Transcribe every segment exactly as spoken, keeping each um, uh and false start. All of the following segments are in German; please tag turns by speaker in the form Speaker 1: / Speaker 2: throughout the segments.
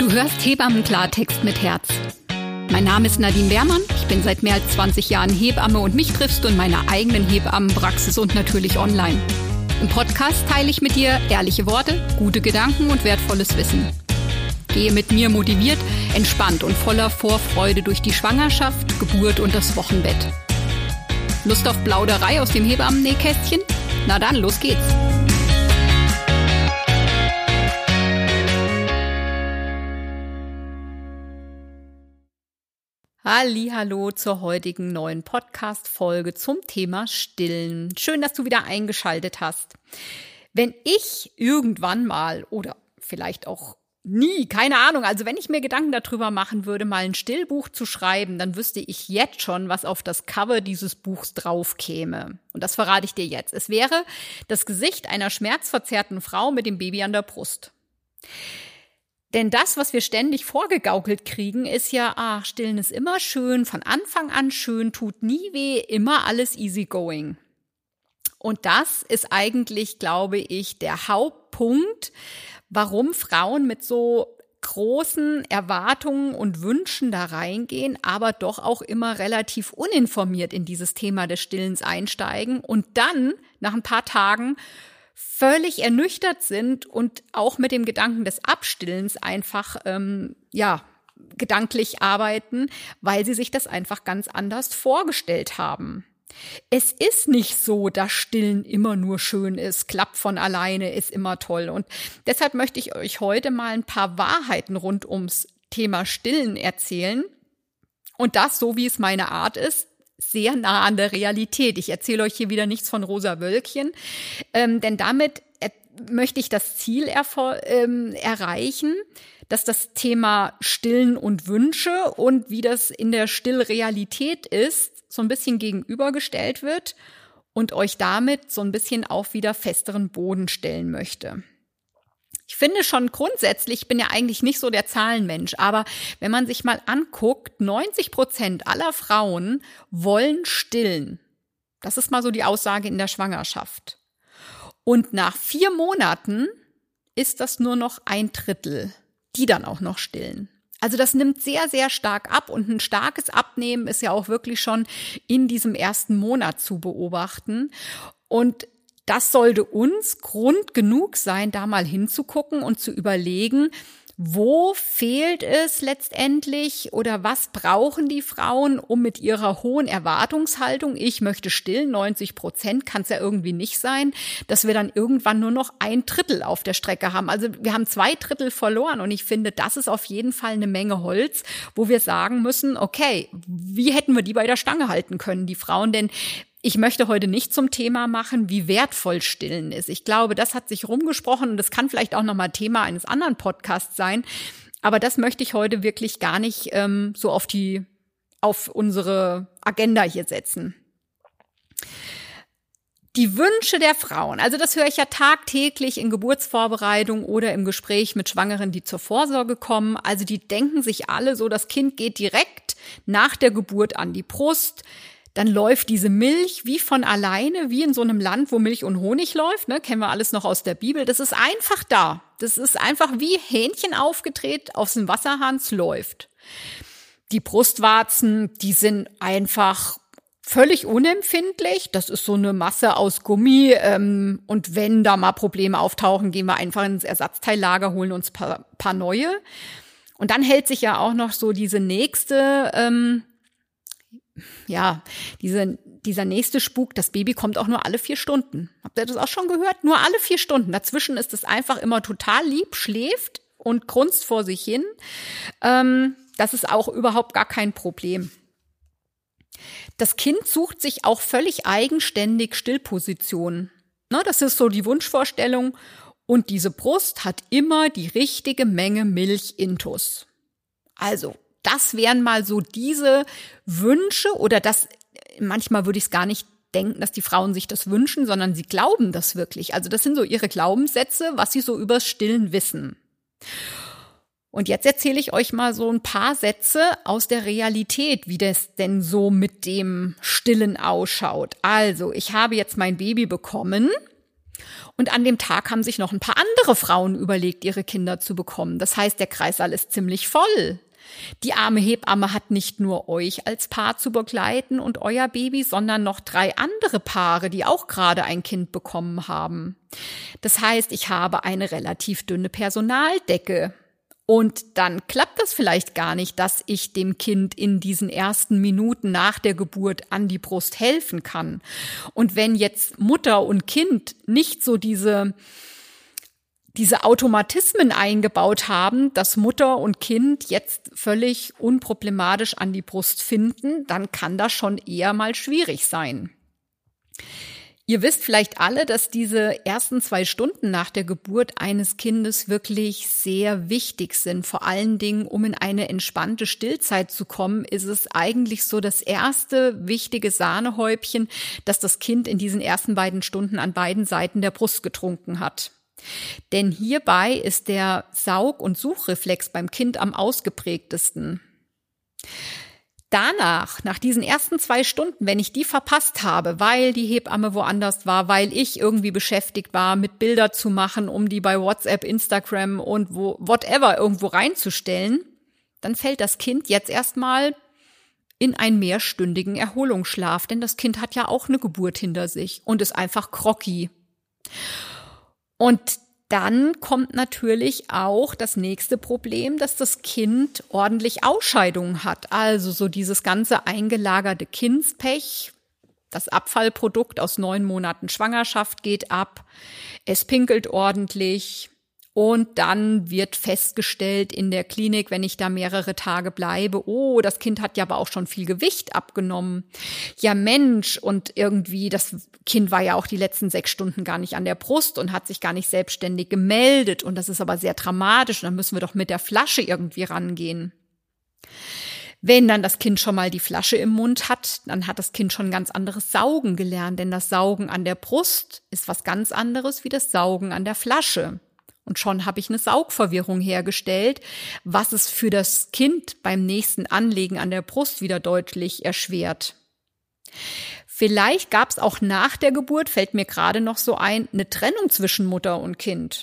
Speaker 1: Du hörst Hebammen-Klartext mit Herz. Mein Name ist Nadine Beermann, ich bin seit mehr als zwanzig Jahren Hebamme und mich triffst du in meiner eigenen Hebammenpraxis und natürlich online. Im Podcast teile ich mit dir ehrliche Worte, gute Gedanken und wertvolles Wissen. Gehe mit mir motiviert, entspannt und voller Vorfreude durch die Schwangerschaft, Geburt und das Wochenbett. Lust auf Plauderei aus dem Hebammennähkästchen? Na dann, los geht's! Hallihallo zur heutigen neuen Podcast-Folge zum Thema Stillen. Schön, dass du wieder eingeschaltet hast. Wenn ich irgendwann mal oder vielleicht auch nie, keine Ahnung, also wenn ich mir Gedanken darüber machen würde, mal ein Stillbuch zu schreiben, dann wüsste ich jetzt schon, was auf das Cover dieses Buchs drauf käme. Und das verrate ich dir jetzt. Es wäre das Gesicht einer schmerzverzerrten Frau mit dem Baby an der Brust. Denn das, was wir ständig vorgegaukelt kriegen, ist ja, ach, Stillen ist immer schön, von Anfang an schön, tut nie weh, immer alles easy going. Und das ist eigentlich, glaube ich, der Hauptpunkt, warum Frauen mit so großen Erwartungen und Wünschen da reingehen, aber doch auch immer relativ uninformiert in dieses Thema des Stillens einsteigen und dann nach ein paar Tagen völlig ernüchtert sind und auch mit dem Gedanken des Abstillens einfach, ähm, ja, gedanklich arbeiten, weil sie sich das einfach ganz anders vorgestellt haben. Es ist nicht so, dass Stillen immer nur schön ist, klappt von alleine, ist immer toll. Und deshalb möchte ich euch heute mal ein paar Wahrheiten rund ums Thema Stillen erzählen. Und das, so wie es meine Art ist, sehr nah an der Realität. Ich erzähle euch hier wieder nichts von rosa Wölkchen, ähm, denn damit äh, möchte ich das Ziel erfor- ähm, erreichen, dass das Thema Stillen und Wünsche und wie das in der Stillrealität ist, so ein bisschen gegenübergestellt wird und euch damit so ein bisschen auf wieder festeren Boden stellen möchte. Ich finde schon grundsätzlich, ich bin ja eigentlich nicht so der Zahlenmensch, aber wenn man sich mal anguckt, neunzig Prozent aller Frauen wollen stillen. Das ist mal so die Aussage in der Schwangerschaft. Und nach vier Monaten ist das nur noch ein Drittel, die dann auch noch stillen. Also das nimmt sehr, sehr stark ab und ein starkes Abnehmen ist ja auch wirklich schon in diesem ersten Monat zu beobachten. Und das sollte uns Grund genug sein, da mal hinzugucken und zu überlegen, wo fehlt es letztendlich oder was brauchen die Frauen, um mit ihrer hohen Erwartungshaltung, ich möchte stillen, neunzig Prozent kann es ja irgendwie nicht sein, dass wir dann irgendwann nur noch ein Drittel auf der Strecke haben. Also wir haben zwei Drittel verloren und ich finde, das ist auf jeden Fall eine Menge Holz, wo wir sagen müssen, okay, wie hätten wir die bei der Stange halten können, die Frauen, denn ich möchte heute nicht zum Thema machen, wie wertvoll Stillen ist. Ich glaube, das hat sich rumgesprochen und das kann vielleicht auch nochmal Thema eines anderen Podcasts sein. Aber das möchte ich heute wirklich gar nicht ähm, so auf die, auf unsere Agenda hier setzen. Die Wünsche der Frauen, also das höre ich ja tagtäglich in Geburtsvorbereitung oder im Gespräch mit Schwangeren, die zur Vorsorge kommen. Also die denken sich alle so, das Kind geht direkt nach der Geburt an die Brust. Dann läuft diese Milch wie von alleine, wie in so einem Land, wo Milch und Honig läuft, ne, kennen wir alles noch aus der Bibel. Das ist einfach da. Das ist einfach wie Hähnchen aufgedreht, aus dem Wasserhahn, es läuft. Die Brustwarzen, die sind einfach völlig unempfindlich. Das ist so eine Masse aus Gummi. Ähm, und wenn da mal Probleme auftauchen, gehen wir einfach ins Ersatzteillager, holen uns paar, paar neue. Und dann hält sich ja auch noch so diese nächste ähm, Ja, diese, dieser nächste Spuk, das Baby kommt auch nur alle vier Stunden. Habt ihr das auch schon gehört? Nur alle vier Stunden. Dazwischen ist es einfach immer total lieb, schläft und grunzt vor sich hin. Ähm, das ist auch überhaupt gar kein Problem. Das Kind sucht sich auch völlig eigenständig Stillpositionen. Ne, das ist so die Wunschvorstellung. Und diese Brust hat immer die richtige Menge Milch intus. Also, das wären mal so diese Wünsche oder das, manchmal würde ich es gar nicht denken, dass die Frauen sich das wünschen, sondern sie glauben das wirklich. Also das sind so ihre Glaubenssätze, was sie so übers Stillen wissen. Und jetzt erzähle ich euch mal so ein paar Sätze aus der Realität, wie das denn so mit dem Stillen ausschaut. Also, ich habe jetzt mein Baby bekommen Und an dem Tag haben sich noch ein paar andere Frauen überlegt, ihre Kinder zu bekommen. Das heißt, der Kreissaal ist ziemlich voll. Die arme Hebamme hat nicht nur euch als Paar zu begleiten und euer Baby, sondern noch drei andere Paare, die auch gerade ein Kind bekommen haben. Das heißt, ich habe eine relativ dünne Personaldecke. Und dann klappt das vielleicht gar nicht, dass ich dem Kind in diesen ersten Minuten nach der Geburt an die Brust helfen kann. Und wenn jetzt Mutter und Kind nicht so diese diese Automatismen eingebaut haben, dass Mutter und Kind jetzt völlig unproblematisch an die Brust finden, dann kann das schon eher mal schwierig sein. Ihr wisst vielleicht alle, dass diese ersten zwei Stunden nach der Geburt eines Kindes wirklich sehr wichtig sind. Vor allen Dingen, um in eine entspannte Stillzeit zu kommen, ist es eigentlich so das erste wichtige Sahnehäubchen, das das Kind in diesen ersten beiden Stunden an beiden Seiten der Brust getrunken hat. Denn hierbei ist der Saug- und Suchreflex beim Kind am ausgeprägtesten. Danach, nach diesen ersten zwei Stunden, wenn ich die verpasst habe, weil die Hebamme woanders war, weil ich irgendwie beschäftigt war, mit Bilder zu machen, um die bei WhatsApp, Instagram und wo, whatever irgendwo reinzustellen, dann fällt das Kind jetzt erstmal in einen mehrstündigen Erholungsschlaf, denn das Kind hat ja auch eine Geburt hinter sich und ist einfach groggy. Und dann kommt natürlich auch das nächste Problem, dass das Kind ordentlich Ausscheidungen hat. Also so dieses ganze eingelagerte Kindspech, das Abfallprodukt aus neun Monaten Schwangerschaft geht ab, es pinkelt ordentlich und dann wird festgestellt in der Klinik, wenn ich da mehrere Tage bleibe, oh, das Kind hat ja aber auch schon viel Gewicht abgenommen. Ja Mensch, und irgendwie, das Kind war ja auch die letzten sechs Stunden gar nicht an der Brust und hat sich gar nicht selbstständig gemeldet und das ist aber sehr dramatisch und dann müssen wir doch mit der Flasche irgendwie rangehen. Wenn dann das Kind schon mal die Flasche im Mund hat, dann hat das Kind schon ein ganz anderes Saugen gelernt, denn das Saugen an der Brust ist was ganz anderes wie das Saugen an der Flasche. Und schon habe ich eine Saugverwirrung hergestellt, was es für das Kind beim nächsten Anlegen an der Brust wieder deutlich erschwert. Vielleicht gab es auch nach der Geburt, fällt mir gerade noch so ein, eine Trennung zwischen Mutter und Kind.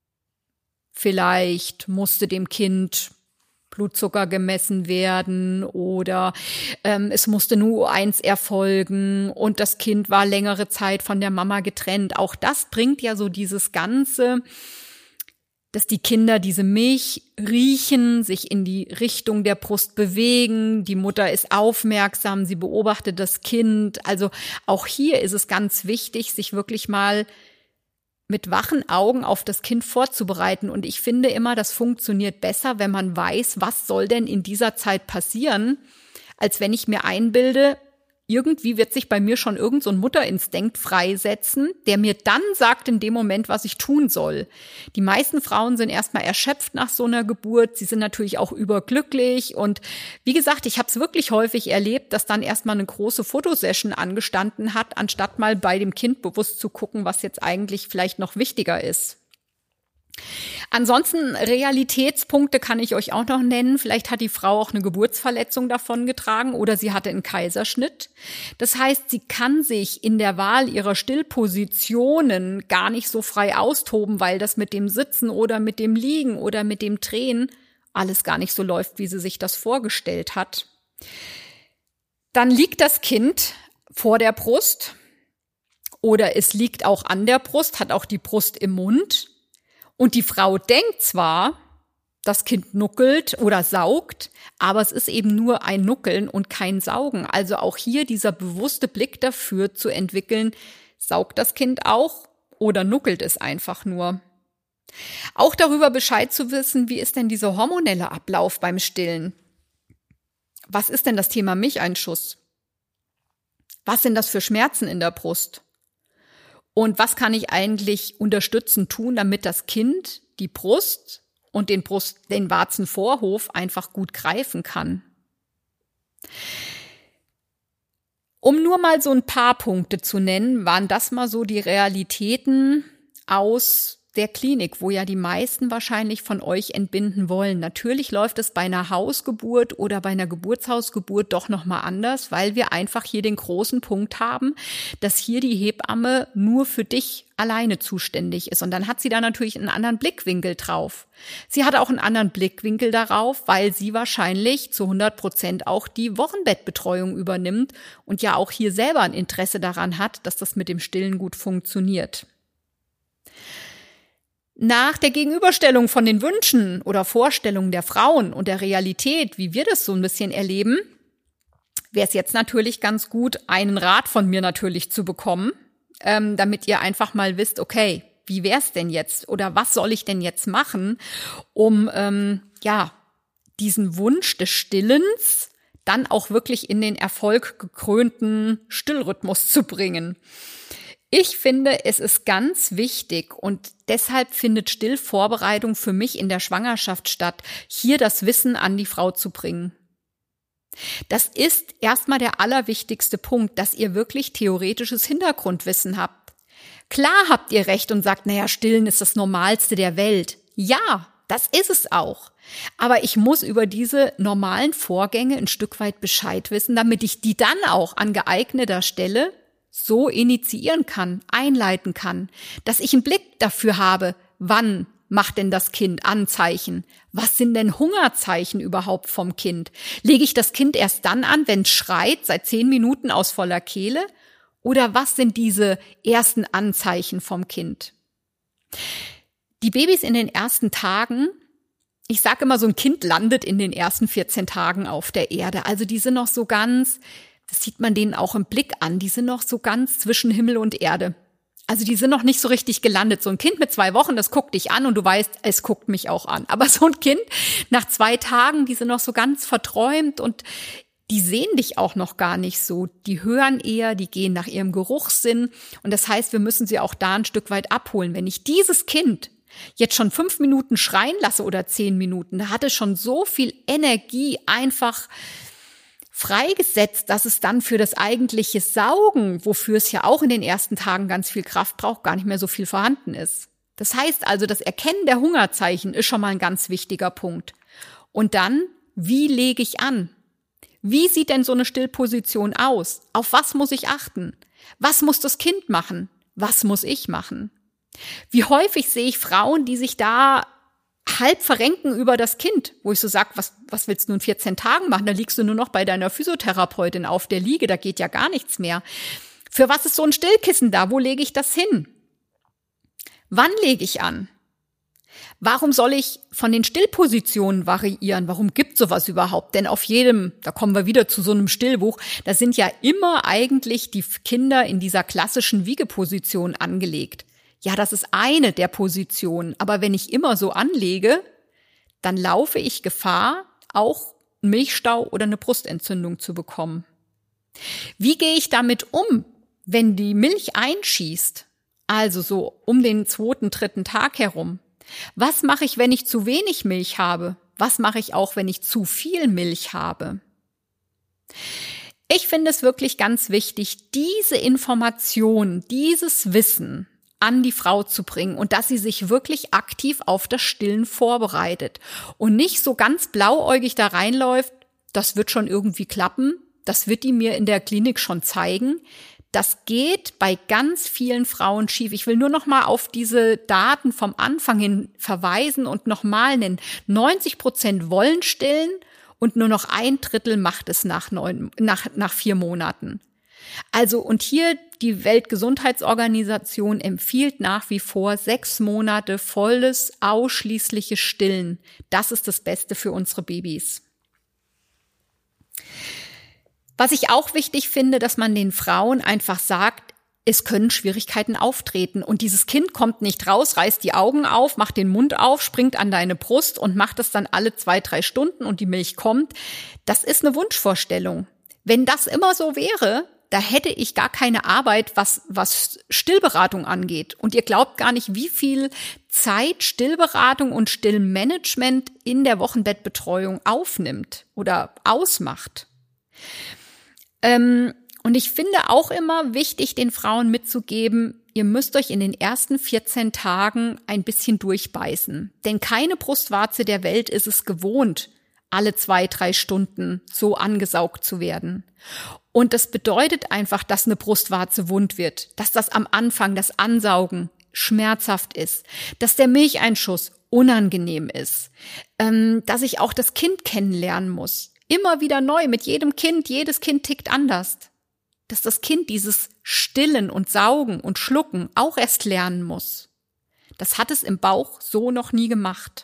Speaker 1: Vielleicht musste dem Kind Blutzucker gemessen werden oder ähm, es musste eine U eins erfolgen und das Kind war längere Zeit von der Mama getrennt. Auch das bringt ja so dieses Ganze, dass die Kinder diese Milch riechen, sich in die Richtung der Brust bewegen. Die Mutter ist aufmerksam, sie beobachtet das Kind. Also auch hier ist es ganz wichtig, sich wirklich mal mit wachen Augen auf das Kind vorzubereiten. Und ich finde immer, das funktioniert besser, wenn man weiß, was soll denn in dieser Zeit passieren, als wenn ich mir einbilde, irgendwie wird sich bei mir schon irgend so ein Mutterinstinkt freisetzen, der mir dann sagt in dem Moment, was ich tun soll. Die meisten Frauen sind erstmal erschöpft nach so einer Geburt. Sie sind natürlich auch überglücklich. Und wie gesagt, ich habe es wirklich häufig erlebt, dass dann erstmal eine große Fotosession angestanden hat, anstatt mal bei dem Kind bewusst zu gucken, was jetzt eigentlich vielleicht noch wichtiger ist. Ansonsten Realitätspunkte kann ich euch auch noch nennen. Vielleicht hat die Frau auch eine Geburtsverletzung davongetragen oder sie hatte einen Kaiserschnitt. Das heißt, sie kann sich in der Wahl ihrer Stillpositionen gar nicht so frei austoben, weil das mit dem Sitzen oder mit dem Liegen oder mit dem Drehen alles gar nicht so läuft, wie sie sich das vorgestellt hat. Dann liegt das Kind vor der Brust oder es liegt auch an der Brust, hat auch die Brust im Mund. Und die Frau denkt zwar, das Kind nuckelt oder saugt, aber es ist eben nur ein Nuckeln und kein Saugen. Also auch hier dieser bewusste Blick dafür zu entwickeln, saugt das Kind auch oder nuckelt es einfach nur. Auch darüber Bescheid zu wissen, wie ist denn dieser hormonelle Ablauf beim Stillen? Was ist denn das Thema Milcheinschuss? Was sind das für Schmerzen in der Brust? Und was kann ich eigentlich unterstützend tun, damit das Kind die Brust und den Brust, den Warzenvorhof einfach gut greifen kann? Um nur mal so ein paar Punkte zu nennen, waren das mal so die Realitäten aus der Klinik, wo ja die meisten wahrscheinlich von euch entbinden wollen. Natürlich läuft es bei einer Hausgeburt oder bei einer Geburtshausgeburt doch nochmal anders, weil wir einfach hier den großen Punkt haben, dass hier die Hebamme nur für dich alleine zuständig ist. Und dann hat sie da natürlich einen anderen Blickwinkel drauf. Sie hat auch einen anderen Blickwinkel darauf, weil sie wahrscheinlich zu hundert Prozent auch die Wochenbettbetreuung übernimmt und ja auch hier selber ein Interesse daran hat, dass das mit dem Stillen gut funktioniert. Nach der Gegenüberstellung von den Wünschen oder Vorstellungen der Frauen und der Realität, wie wir das so ein bisschen erleben, wäre es jetzt natürlich ganz gut, einen Rat von mir natürlich zu bekommen, ähm, damit ihr einfach mal wisst, okay, wie wär's denn jetzt oder was soll ich denn jetzt machen, um ähm, ja diesen Wunsch des Stillens dann auch wirklich in den erfolggekrönten Stillrhythmus zu bringen. Ich finde, es ist ganz wichtig und deshalb findet Stillvorbereitung für mich in der Schwangerschaft statt, hier das Wissen an die Frau zu bringen. Das ist erstmal der allerwichtigste Punkt, dass ihr wirklich theoretisches Hintergrundwissen habt. Klar habt ihr recht und sagt, naja, Stillen ist das Normalste der Welt. Ja, das ist es auch. Aber ich muss über diese normalen Vorgänge ein Stück weit Bescheid wissen, damit ich die dann auch an geeigneter Stelle so initiieren kann, einleiten kann, dass ich einen Blick dafür habe, wann macht denn das Kind Anzeichen? Was sind denn Hungerzeichen überhaupt vom Kind? Lege ich das Kind erst dann an, wenn es schreit, seit zehn Minuten aus voller Kehle? Oder was sind diese ersten Anzeichen vom Kind? Die Babys in den ersten Tagen, ich sage immer, so ein Kind landet in den ersten vierzehn Tagen auf der Erde. Also die sind noch so ganz, das sieht man denen auch im Blick an, die sind noch so ganz zwischen Himmel und Erde. Also die sind noch nicht so richtig gelandet. So ein Kind mit zwei Wochen, das guckt dich an und du weißt, es guckt mich auch an. Aber so ein Kind nach zwei Tagen, die sind noch so ganz verträumt und die sehen dich auch noch gar nicht so. Die hören eher, die gehen nach ihrem Geruchssinn. Und das heißt, wir müssen sie auch da ein Stück weit abholen. Wenn ich dieses Kind jetzt schon fünf Minuten schreien lasse oder zehn Minuten, da hat es schon so viel Energie einfach freigesetzt, dass es dann für das eigentliche Saugen, wofür es ja auch in den ersten Tagen ganz viel Kraft braucht, gar nicht mehr so viel vorhanden ist. Das heißt also, das Erkennen der Hungerzeichen ist schon mal ein ganz wichtiger Punkt. Und dann, wie lege ich an? Wie sieht denn so eine Stillposition aus? Auf was muss ich achten? Was muss das Kind machen? Was muss ich machen? Wie häufig sehe ich Frauen, die sich da halb verrenken über das Kind, wo ich so sage, was, was willst du in vierzehn Tagen machen? Da liegst du nur noch bei deiner Physiotherapeutin auf der Liege, da geht ja gar nichts mehr. Für was ist so ein Stillkissen da? Wo lege ich das hin? Wann lege ich an? Warum soll ich von den Stillpositionen variieren? Warum gibt sowas überhaupt? Denn auf jedem, da kommen wir wieder zu so einem Stillbuch, da sind ja immer eigentlich die Kinder in dieser klassischen Wiegeposition angelegt. Ja, das ist eine der Positionen, aber wenn ich immer so anlege, dann laufe ich Gefahr, auch einen Milchstau oder eine Brustentzündung zu bekommen. Wie gehe ich damit um, wenn die Milch einschießt? Also so um den zweiten, dritten Tag herum. Was mache ich, wenn ich zu wenig Milch habe? Was mache ich auch, wenn ich zu viel Milch habe? Ich finde es wirklich ganz wichtig, diese Information, dieses Wissen an die Frau zu bringen und dass sie sich wirklich aktiv auf das Stillen vorbereitet und nicht so ganz blauäugig da reinläuft, das wird schon irgendwie klappen, das wird die mir in der Klinik schon zeigen. Das geht bei ganz vielen Frauen schief. Ich will nur noch mal auf diese Daten vom Anfang hin verweisen und noch mal nennen. neunzig Prozent wollen stillen und nur noch ein Drittel macht es nach neun, nach, nach vier Monaten. Also, und hier die Weltgesundheitsorganisation empfiehlt nach wie vor sechs Monate volles, ausschließliches Stillen. Das ist das Beste für unsere Babys. Was ich auch wichtig finde, dass man den Frauen einfach sagt, es können Schwierigkeiten auftreten und dieses Kind kommt nicht raus, reißt die Augen auf, macht den Mund auf, springt an deine Brust und macht das dann alle zwei, drei Stunden und die Milch kommt. Das ist eine Wunschvorstellung. Wenn das immer so wäre, da hätte ich gar keine Arbeit, was, was Stillberatung angeht. Und ihr glaubt gar nicht, wie viel Zeit Stillberatung und Stillmanagement in der Wochenbettbetreuung aufnimmt oder ausmacht. Ähm, und ich finde auch immer wichtig, den Frauen mitzugeben, ihr müsst euch in den ersten vierzehn Tagen ein bisschen durchbeißen. Denn keine Brustwarze der Welt ist es gewohnt, alle zwei, drei Stunden so angesaugt zu werden. Und das bedeutet einfach, dass eine Brustwarze wund wird, dass das am Anfang, das Ansaugen schmerzhaft ist, dass der Milcheinschuss unangenehm ist, ähm, dass ich auch das Kind kennenlernen muss. Immer wieder neu, mit jedem Kind, jedes Kind tickt anders. Dass das Kind dieses Stillen und Saugen und Schlucken auch erst lernen muss. Das hat es im Bauch so noch nie gemacht.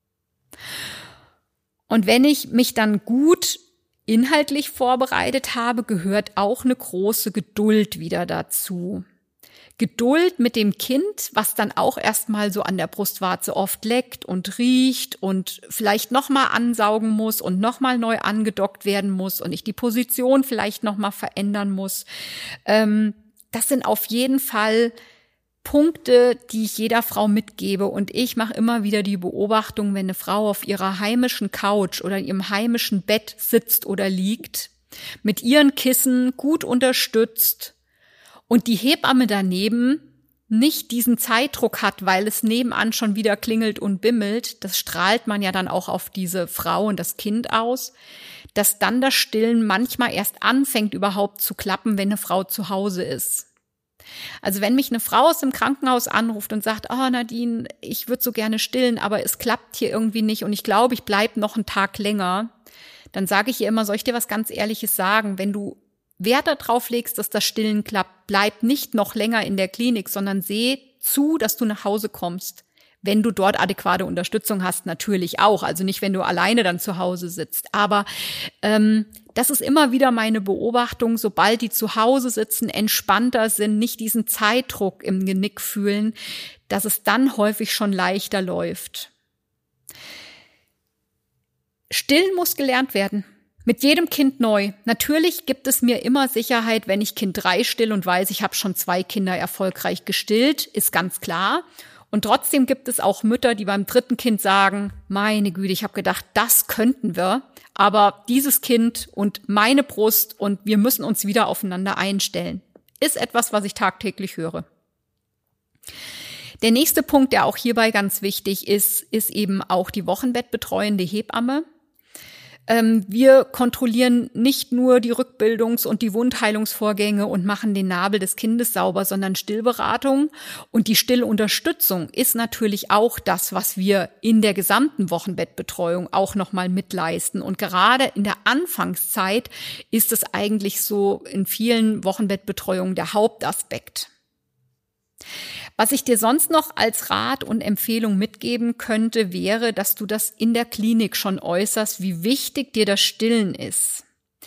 Speaker 1: Und wenn ich mich dann gut inhaltlich vorbereitet habe, gehört auch eine große Geduld wieder dazu. Geduld mit dem Kind, was dann auch erstmal so an der Brustwarze oft leckt und riecht und vielleicht nochmal ansaugen muss und nochmal neu angedockt werden muss und ich die Position vielleicht nochmal verändern muss. Ähm, das sind auf jeden Fall Punkte, die ich jeder Frau mitgebe. Und ich mache immer wieder die Beobachtung, wenn eine Frau auf ihrer heimischen Couch oder in ihrem heimischen Bett sitzt oder liegt, mit ihren Kissen gut unterstützt, und die Hebamme daneben nicht diesen Zeitdruck hat, weil es nebenan schon wieder klingelt und bimmelt, das strahlt man ja dann auch auf diese Frau und das Kind aus, dass dann das Stillen manchmal erst anfängt überhaupt zu klappen, wenn eine Frau zu Hause ist. Also wenn mich eine Frau aus dem Krankenhaus anruft und sagt, oh Nadine, ich würde so gerne stillen, aber es klappt hier irgendwie nicht und ich glaube, ich bleibe noch einen Tag länger, dann sage ich ihr immer, soll ich dir was ganz Ehrliches sagen, wenn du Wert darauf legst, dass das Stillen klappt, bleib nicht noch länger in der Klinik, sondern seh zu, dass du nach Hause kommst. Wenn du dort adäquate Unterstützung hast, natürlich auch. Also nicht, wenn du alleine dann zu Hause sitzt. Aber ähm, das ist immer wieder meine Beobachtung, sobald die zu Hause sitzen, entspannter sind, nicht diesen Zeitdruck im Genick fühlen, dass es dann häufig schon leichter läuft. Stillen muss gelernt werden. Mit jedem Kind neu. Natürlich gibt es mir immer Sicherheit, wenn ich Kind drei still und weiß, ich habe schon zwei Kinder erfolgreich gestillt, ist ganz klar. Und trotzdem gibt es auch Mütter, die beim dritten Kind sagen, meine Güte, ich habe gedacht, das könnten wir, aber dieses Kind und meine Brust und wir müssen uns wieder aufeinander einstellen. Ist etwas, was ich tagtäglich höre. Der nächste Punkt, der auch hierbei ganz wichtig ist, ist eben auch die wochenbettbetreuende Hebamme. Wir kontrollieren nicht nur die Rückbildungs- und die Wundheilungsvorgänge und machen den Nabel des Kindes sauber, sondern Stillberatung und die Stillunterstützung ist natürlich auch das, was wir in der gesamten Wochenbettbetreuung auch nochmal mitleisten. Und gerade in der Anfangszeit ist es eigentlich so in vielen Wochenbettbetreuungen der Hauptaspekt. Was ich dir sonst noch als Rat und Empfehlung mitgeben könnte, wäre, dass du das in der Klinik schon äußerst, wie wichtig dir das Stillen ist.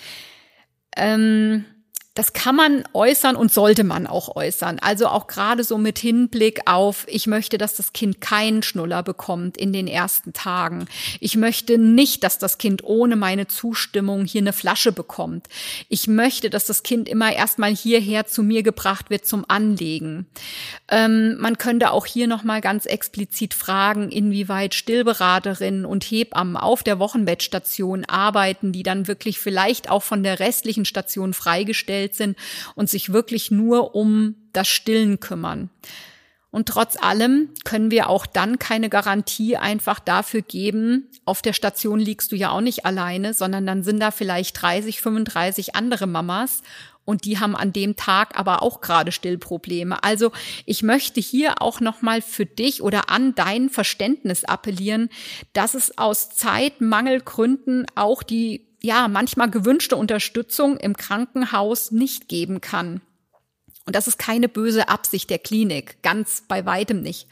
Speaker 1: Ähm, das kann man äußern und sollte man auch äußern. Also auch gerade so mit Hinblick auf, ich möchte, dass das Kind keinen Schnuller bekommt in den ersten Tagen. Ich möchte nicht, dass das Kind ohne meine Zustimmung hier eine Flasche bekommt. Ich möchte, dass das Kind immer erstmal hierher zu mir gebracht wird zum Anlegen. Ähm, man könnte auch hier nochmal ganz explizit fragen, inwieweit Stillberaterinnen und Hebammen auf der Wochenbettstation arbeiten, die dann wirklich vielleicht auch von der restlichen Station freigestellt sind und sich wirklich nur um das Stillen kümmern. Und trotz allem können wir auch dann keine Garantie einfach dafür geben, auf der Station liegst du ja auch nicht alleine, sondern dann sind da vielleicht dreißig, fünfunddreißig andere Mamas und die haben an dem Tag aber auch gerade Stillprobleme. Also ich möchte hier auch nochmal für dich oder an dein Verständnis appellieren, dass es aus Zeitmangelgründen auch die ja manchmal gewünschte Unterstützung im Krankenhaus nicht geben kann. Und das ist keine böse Absicht der Klinik, ganz bei weitem nicht.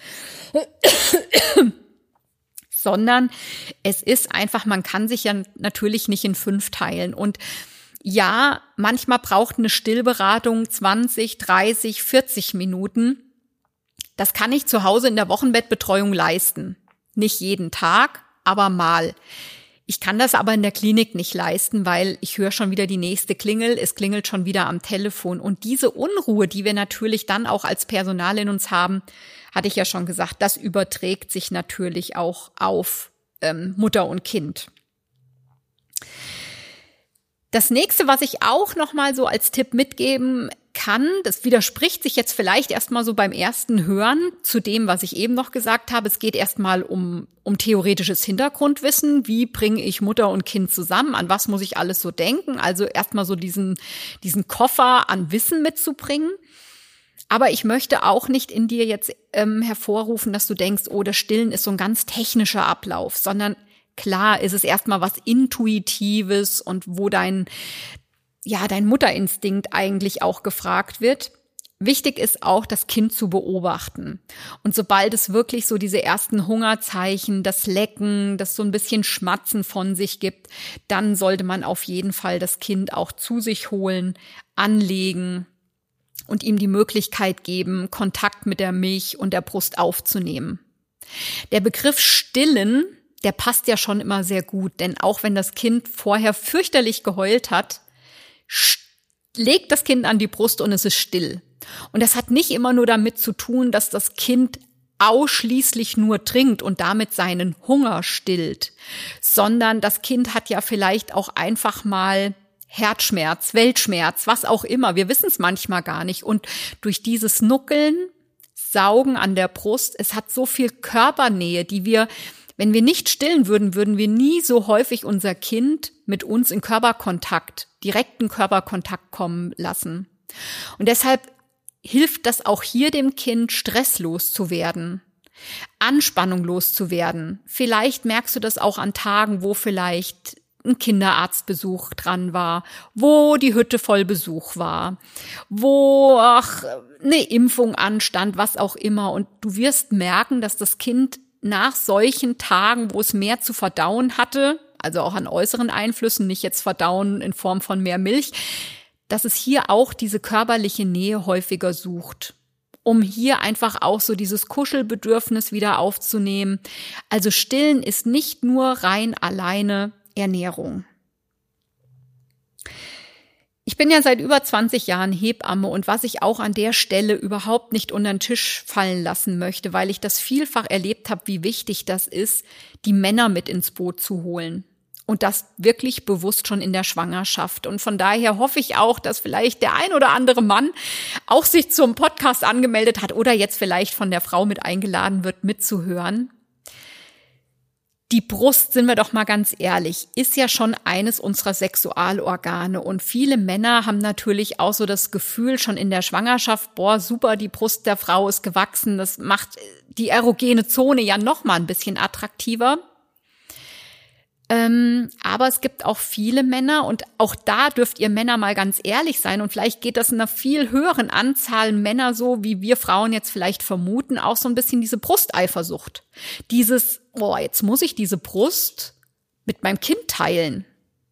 Speaker 1: Sondern es ist einfach, man kann sich ja natürlich nicht in fünf teilen. Und ja, manchmal braucht eine Stillberatung zwanzig, dreißig, vierzig Minuten. Das kann ich zu Hause in der Wochenbettbetreuung leisten. Nicht jeden Tag, aber mal. Ich kann das aber in der Klinik nicht leisten, weil ich höre schon wieder die nächste Klingel, es klingelt schon wieder am Telefon. Und diese Unruhe, die wir natürlich dann auch als Personal in uns haben, hatte ich ja schon gesagt, das überträgt sich natürlich auch auf ähm, Mutter und Kind. Das nächste, was ich auch noch mal so als Tipp mitgeben kann, das widerspricht sich jetzt vielleicht erstmal so beim ersten Hören zu dem, was ich eben noch gesagt habe. Es geht erstmal um, um theoretisches Hintergrundwissen. Wie bringe ich Mutter und Kind zusammen? An was muss ich alles so denken? Also erstmal so diesen, diesen Koffer an Wissen mitzubringen. Aber ich möchte auch nicht in dir jetzt ähm, hervorrufen, dass du denkst, oh, das Stillen ist so ein ganz technischer Ablauf, sondern klar ist es erstmal was Intuitives und wo dein ja, dein Mutterinstinkt eigentlich auch gefragt wird. Wichtig ist auch, das Kind zu beobachten. Und sobald es wirklich so diese ersten Hungerzeichen, das Lecken, das so ein bisschen Schmatzen von sich gibt, dann sollte man auf jeden Fall das Kind auch zu sich holen, anlegen und ihm die Möglichkeit geben, Kontakt mit der Milch und der Brust aufzunehmen. Der Begriff Stillen, der passt ja schon immer sehr gut, denn auch wenn das Kind vorher fürchterlich geheult hat, legt das Kind an die Brust und es ist still. Und das hat nicht immer nur damit zu tun, dass das Kind ausschließlich nur trinkt und damit seinen Hunger stillt, sondern das Kind hat ja vielleicht auch einfach mal Herzschmerz, Weltschmerz, was auch immer. Wir wissen es manchmal gar nicht. Und durch dieses Nuckeln, Saugen an der Brust, es hat so viel Körpernähe, die wir, wenn wir nicht stillen würden, würden wir nie so häufig unser Kind mit uns in Körperkontakt, direkten Körperkontakt kommen lassen. Und deshalb hilft das auch hier dem Kind, stresslos zu werden, Anspannung loszuwerden. Vielleicht merkst du das auch an Tagen, wo vielleicht ein Kinderarztbesuch dran war, wo die Hütte voll Besuch war, wo ach, eine Impfung anstand, was auch immer. Und du wirst merken, dass das Kind nach solchen Tagen, wo es mehr zu verdauen hatte, also auch an äußeren Einflüssen, nicht jetzt verdauen in Form von mehr Milch, dass es hier auch diese körperliche Nähe häufiger sucht, um hier einfach auch so dieses Kuschelbedürfnis wieder aufzunehmen. Also Stillen ist nicht nur rein alleine Ernährung. Ich bin ja seit über zwanzig Jahren Hebamme und was ich auch an der Stelle überhaupt nicht unter den Tisch fallen lassen möchte, weil ich das vielfach erlebt habe, wie wichtig das ist, die Männer mit ins Boot zu holen. Und das wirklich bewusst schon in der Schwangerschaft. Und von daher hoffe ich auch, dass vielleicht der ein oder andere Mann auch sich zum Podcast angemeldet hat oder jetzt vielleicht von der Frau mit eingeladen wird, mitzuhören. Die Brust, sind wir doch mal ganz ehrlich, ist ja schon eines unserer Sexualorgane. Und viele Männer haben natürlich auch so das Gefühl schon in der Schwangerschaft, boah, super, die Brust der Frau ist gewachsen. Das macht die erogene Zone ja noch mal ein bisschen attraktiver. Ähm, aber es gibt auch viele Männer und auch da dürft ihr Männer mal ganz ehrlich sein und vielleicht geht das in einer viel höheren Anzahl Männer so, wie wir Frauen jetzt vielleicht vermuten, auch so ein bisschen diese Brusteifersucht. Dieses, oh, jetzt muss ich diese Brust mit meinem Kind teilen.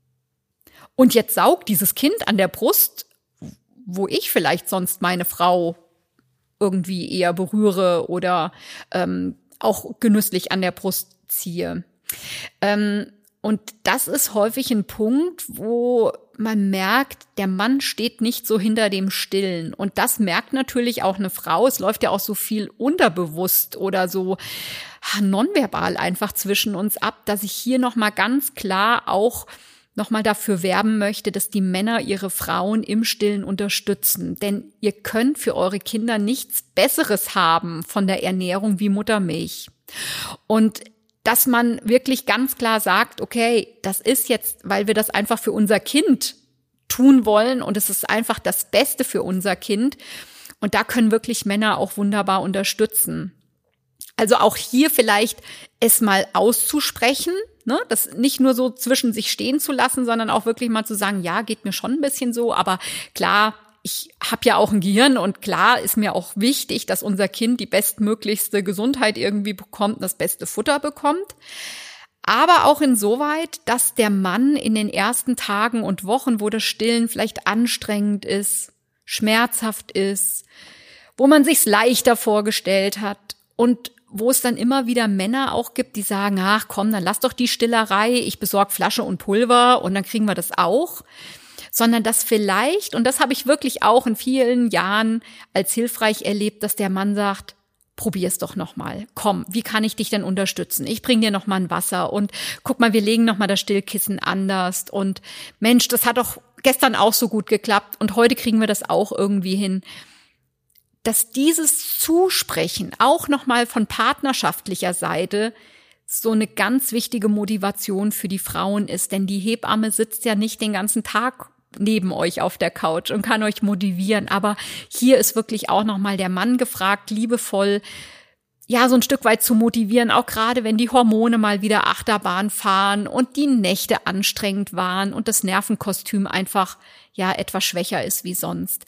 Speaker 1: Und jetzt saugt dieses Kind an der Brust, wo ich vielleicht sonst meine Frau irgendwie eher berühre oder ähm, auch genüsslich an der Brust ziehe. Ähm, Und das ist häufig ein Punkt, wo man merkt, der Mann steht nicht so hinter dem Stillen. Und das merkt natürlich auch eine Frau. Es läuft ja auch so viel unterbewusst oder so nonverbal einfach zwischen uns ab, dass ich hier nochmal ganz klar auch nochmal dafür werben möchte, dass die Männer ihre Frauen im Stillen unterstützen. Denn ihr könnt für eure Kinder nichts Besseres haben von der Ernährung wie Muttermilch. Und dass man wirklich ganz klar sagt, okay, das ist jetzt, weil wir das einfach für unser Kind tun wollen und es ist einfach das Beste für unser Kind. Und da können wirklich Männer auch wunderbar unterstützen. Also auch hier vielleicht es mal auszusprechen, ne, das nicht nur so zwischen sich stehen zu lassen, sondern auch wirklich mal zu sagen, ja, geht mir schon ein bisschen so, aber klar, ich habe ja auch ein Gehirn und klar ist mir auch wichtig, dass unser Kind die bestmöglichste Gesundheit irgendwie bekommt, das beste Futter bekommt. Aber auch insoweit, dass der Mann in den ersten Tagen und Wochen, wo das Stillen vielleicht anstrengend ist, schmerzhaft ist, wo man sich's leichter vorgestellt hat und wo es dann immer wieder Männer auch gibt, die sagen, ach komm, dann lass doch die Stillerei, ich besorge Flasche und Pulver und dann kriegen wir das auch. Sondern dass vielleicht, und das habe ich wirklich auch in vielen Jahren als hilfreich erlebt, dass der Mann sagt, probier's doch nochmal. Komm, wie kann ich dich denn unterstützen? Ich bring dir nochmal ein Wasser und guck mal, wir legen nochmal das Stillkissen anders und Mensch, das hat doch gestern auch so gut geklappt und heute kriegen wir das auch irgendwie hin, dass dieses Zusprechen auch nochmal von partnerschaftlicher Seite so eine ganz wichtige Motivation für die Frauen ist. Denn die Hebamme sitzt ja nicht den ganzen Tag neben euch auf der Couch und kann euch motivieren. Aber hier ist wirklich auch nochmal der Mann gefragt, liebevoll, ja, so ein Stück weit zu motivieren, auch gerade wenn die Hormone mal wieder Achterbahn fahren und die Nächte anstrengend waren und das Nervenkostüm einfach, ja, etwas schwächer ist wie sonst.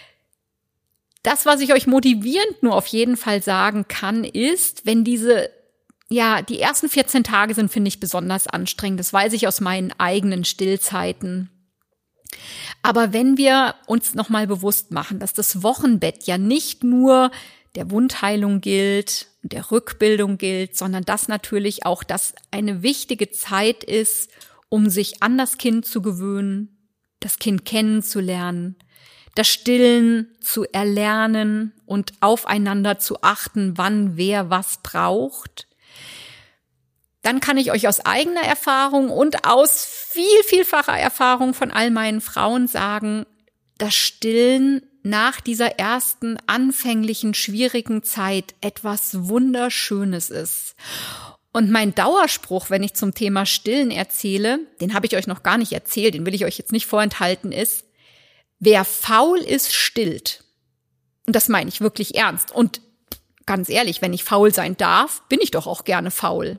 Speaker 1: Das, was ich euch motivierend nur auf jeden Fall sagen kann, ist, wenn diese, ja, die ersten vierzehn Tage sind, finde ich, besonders anstrengend. Das weiß ich aus meinen eigenen Stillzeiten. Aber wenn wir uns nochmal bewusst machen, dass das Wochenbett ja nicht nur der Wundheilung gilt, der Rückbildung gilt, sondern dass natürlich auch das eine wichtige Zeit ist, um sich an das Kind zu gewöhnen, das Kind kennenzulernen, das Stillen zu erlernen und aufeinander zu achten, wann wer was braucht. Dann kann ich euch aus eigener Erfahrung und aus viel, vielfacher Erfahrung von all meinen Frauen sagen, das Stillen nach dieser ersten anfänglichen, schwierigen Zeit etwas Wunderschönes ist. Und mein Dauerspruch, wenn ich zum Thema Stillen erzähle, den habe ich euch noch gar nicht erzählt, den will ich euch jetzt nicht vorenthalten, ist, wer faul ist, stillt. Und das meine ich wirklich ernst. Und ganz ehrlich, wenn ich faul sein darf, bin ich doch auch gerne faul.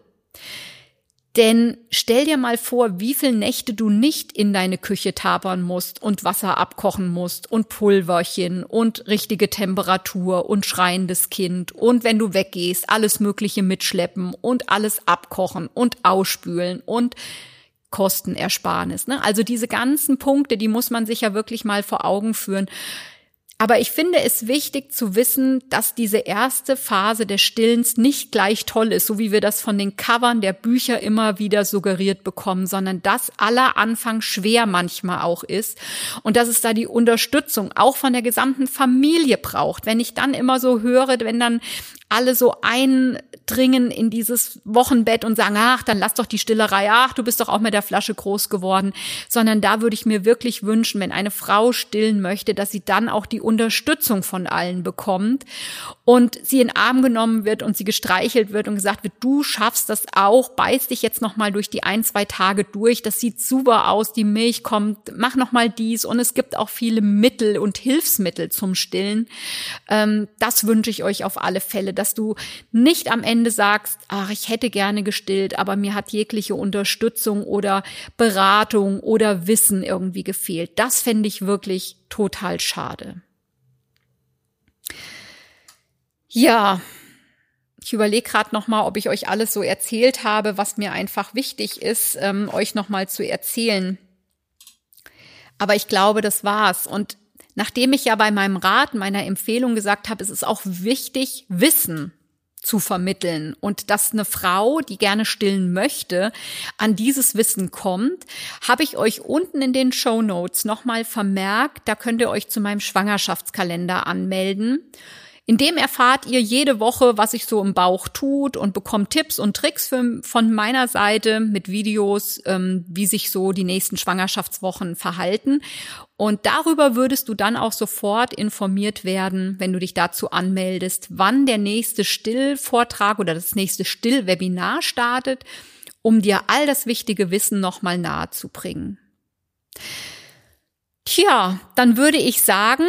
Speaker 1: Denn stell dir mal vor, wie viele Nächte du nicht in deine Küche tapern musst und Wasser abkochen musst und Pulverchen und richtige Temperatur und schreiendes Kind und wenn du weggehst, alles Mögliche mitschleppen und alles abkochen und ausspülen und Kostenersparnis, ne? Also diese ganzen Punkte, die muss man sich ja wirklich mal vor Augen führen. Aber ich finde es wichtig zu wissen, dass diese erste Phase des Stillens nicht gleich toll ist, so wie wir das von den Covern der Bücher immer wieder suggeriert bekommen, sondern dass aller Anfang schwer manchmal auch ist und dass es da die Unterstützung auch von der gesamten Familie braucht. Wenn ich dann immer so höre, wenn dann alle so eindringen in dieses Wochenbett und sagen, ach, dann lass doch die Stillerei, ach, du bist doch auch mit der Flasche groß geworden, sondern da würde ich mir wirklich wünschen, wenn eine Frau stillen möchte, dass sie dann auch die Unterstützung von allen bekommt und sie in den Arm genommen wird und sie gestreichelt wird und gesagt wird, du schaffst das auch, beiß dich jetzt noch mal durch die ein, zwei Tage durch, das sieht super aus, die Milch kommt, mach noch mal dies und es gibt auch viele Mittel und Hilfsmittel zum Stillen. Ähm, das wünsche ich euch auf alle Fälle, dass du nicht am Ende sagst, ach, ich hätte gerne gestillt, aber mir hat jegliche Unterstützung oder Beratung oder Wissen irgendwie gefehlt. Das fände ich wirklich total schade. Ja, ich überlege gerade noch mal, ob ich euch alles so erzählt habe, was mir einfach wichtig ist, ähm, euch noch mal zu erzählen. Aber ich glaube, das war's. Und nachdem ich ja bei meinem Rat, meiner Empfehlung gesagt habe, es ist auch wichtig, Wissen zu vermitteln und dass eine Frau, die gerne stillen möchte, an dieses Wissen kommt, habe ich euch unten in den Shownotes nochmal vermerkt, da könnt ihr euch zu meinem Schwangerschaftskalender anmelden. In dem erfahrt ihr jede Woche, was sich so im Bauch tut und bekommt Tipps und Tricks für, von meiner Seite mit Videos, ähm, wie sich so die nächsten Schwangerschaftswochen verhalten. Und darüber würdest du dann auch sofort informiert werden, wenn du dich dazu anmeldest, wann der nächste Stillvortrag oder das nächste Stillwebinar startet, um dir all das wichtige Wissen nochmal nahe zu bringen. Tja, dann würde ich sagen,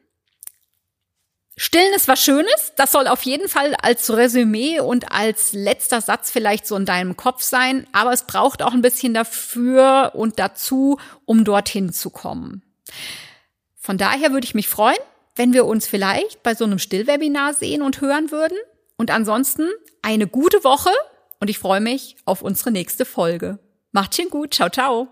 Speaker 1: Stillen ist was Schönes, das soll auf jeden Fall als Resümee und als letzter Satz vielleicht so in deinem Kopf sein, aber es braucht auch ein bisschen dafür und dazu, um dorthin zu kommen. Von daher würde ich mich freuen, wenn wir uns vielleicht bei so einem Stillwebinar sehen und hören würden. Und ansonsten eine gute Woche und ich freue mich auf unsere nächste Folge. Macht's schön gut, ciao, ciao.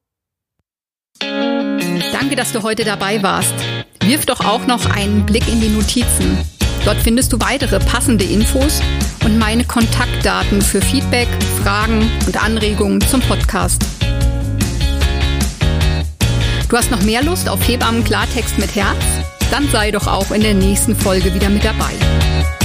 Speaker 1: Danke, dass du heute dabei warst. Wirf doch auch noch einen Blick in die Notizen. Dort findest du weitere passende Infos und meine Kontaktdaten für Feedback, Fragen und Anregungen zum Podcast. Du hast noch mehr Lust auf Hebammen-Klartext mit Herz? Dann sei doch auch in der nächsten Folge wieder mit dabei.